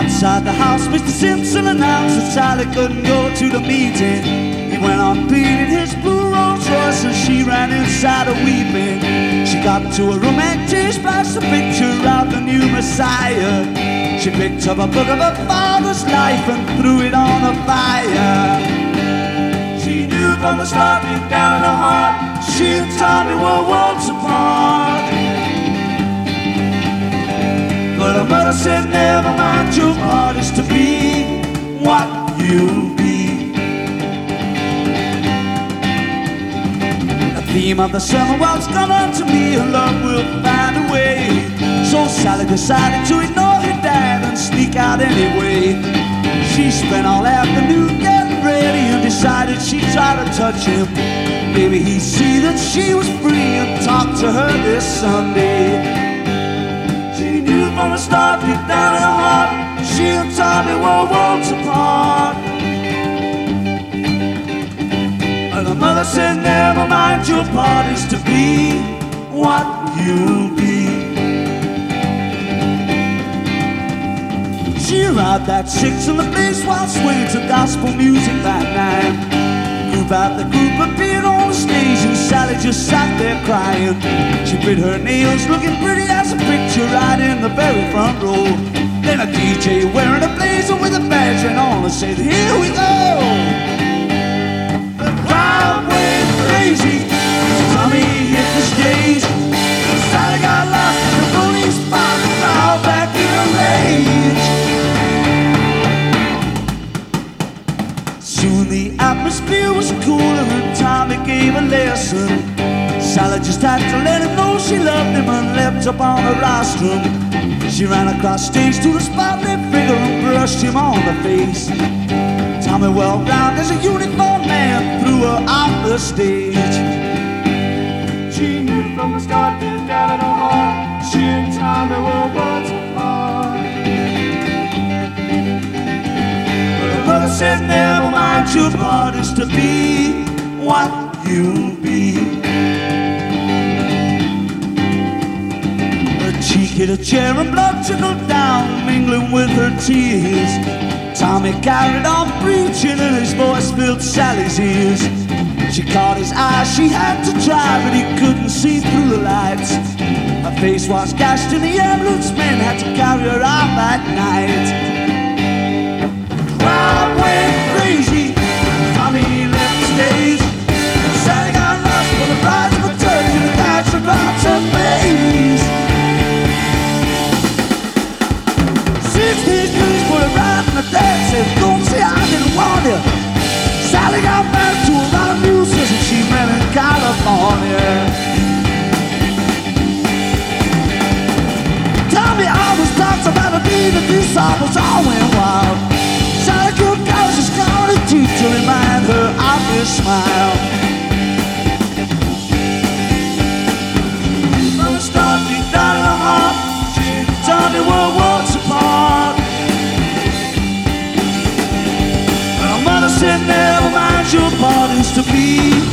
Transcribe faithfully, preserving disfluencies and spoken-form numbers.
Outside the house, Mister Simpson announced that Sally couldn't go to the meeting. He went on beating his blue Rolls Royce and she ran inside a weeping. She got to a room and she splashed a picture of the new Messiah. She picked up a book of her father's life and threw it on a fire. She knew from the start, deep down in her heart, she and Tommy were worlds apart. But her mother said, never mind, your part is to be what you be. The theme of the summer was come unto me, and love will find a way. So Sally decided to ignore her dad and sneak out anyway. She spent all afternoon getting ready and decided she'd try to touch him. Maybe he'd see that she was free and talk to her this Sunday. She knew from the start, deep down in her heart, she and Tommy were worlds apart. And her mother said, never mind, your part is to be what you be. She arrived at six and the place was swaying to gospel music that night. Group after group appeared on the stage and Sally just sat there crying. She bit her nails, looking pretty as a picture right in the very front row. Then a D J wearing a blazer with a badge and on and said, here we go. The crowd went crazy as Tommy hit the stage. Sally got lost in the police box and now back in a rage. Soon the atmosphere was cooler and Tommy gave a lesson. Sally just had to let him know she loved him and leapt up on the rostrum. She ran across stage to the spotlit figure and brushed him on the face. Tommy whirled round as a uniformed man threw her off the stage. She knew from the start, deep down in her heart, she and Tommy were worlds apart. Mother said, never mind, your part is to be what you be. Her cheek hit a chair and blood trickled down, mingling with her tears. Tommy carried on preaching and his voice filled Sally's ears. She caught his eye, she had to try, but he couldn't see through the lights. Her face was gashed and the ambulance men had to carry her out that night. Crowd went crazy, Tommy left the stage. Sally got lost for the price of a turkey and catch across her face. Sixteen police put her right in the dead, said, don't say I didn't warn you. Sally got back to a lot of music and she met in California. Tommy always talks about the need of these songs all went wild. Sally could cause a scarlet teeth to remind her of his smile. From the start, deep down in her heart, she and Tommy were worlds apart. And her mother said, never mind, your part is to be